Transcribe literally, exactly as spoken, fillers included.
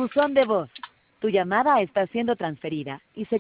Buzón de voz. Tu llamada está siendo transferida y se